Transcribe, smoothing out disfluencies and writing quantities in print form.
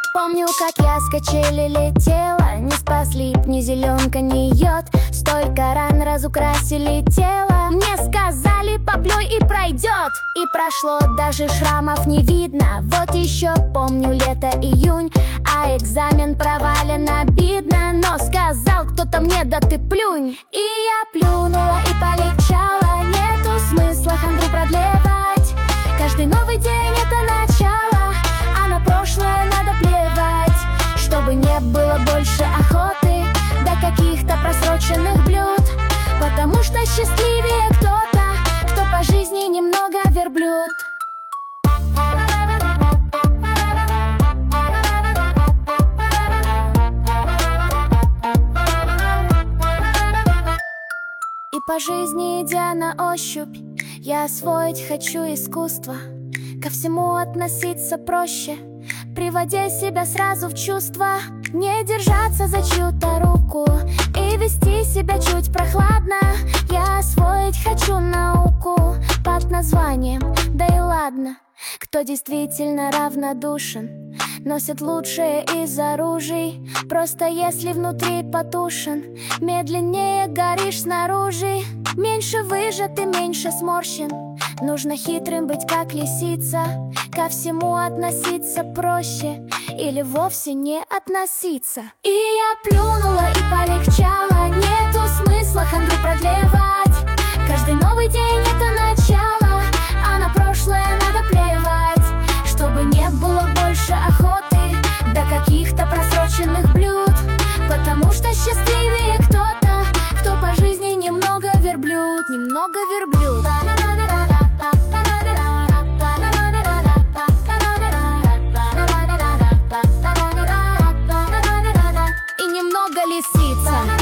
Помню, как я с качели летела, не спасли б ни зеленка, ни йод. Столько ран разукрасили тело, мне сказали: поплюй и пройдет. И прошло, даже шрамов не видно. Вот еще помню лето, июнь, а экзамен провален обидно. Но сказал кто-то мне: да ты плюнь. И я плюнула и полегчало. Нету смысла хандру продлевать. Каждый новый день — это начало, а на прошлое надо плевать. Чтобы не было больше охоты до каких-то просроченных блюд. Потому что счастливее кто-то, кто по жизни немного верблюд. И по жизни, идя на ощупь, я освоить хочу искусство. Ко всему относиться проще, приводя себя сразу в чувство. Не держаться за чью-то руку и вести себя чуть прохладно. Я освоить хочу науку под названием «Да и ладно». Кто действительно равнодушен, носит лучшее из оружий. Просто если внутри потушен, медленнее горишь снаружи. Меньше выжат и меньше сморщен. Нужно хитрым быть, как лисица. Ко всему относиться проще или вовсе не относиться. И я плюнула и полегчало. Нету смысла хандру продлевать. Каждый новый день — это начало, а на прошлое надо плевать. Чтобы не было больше охоты до каких-то просроченных блюд. Потому что счастливее кто-то, кто по жизни немного верблюд. Немного верблюд. И немного лисица.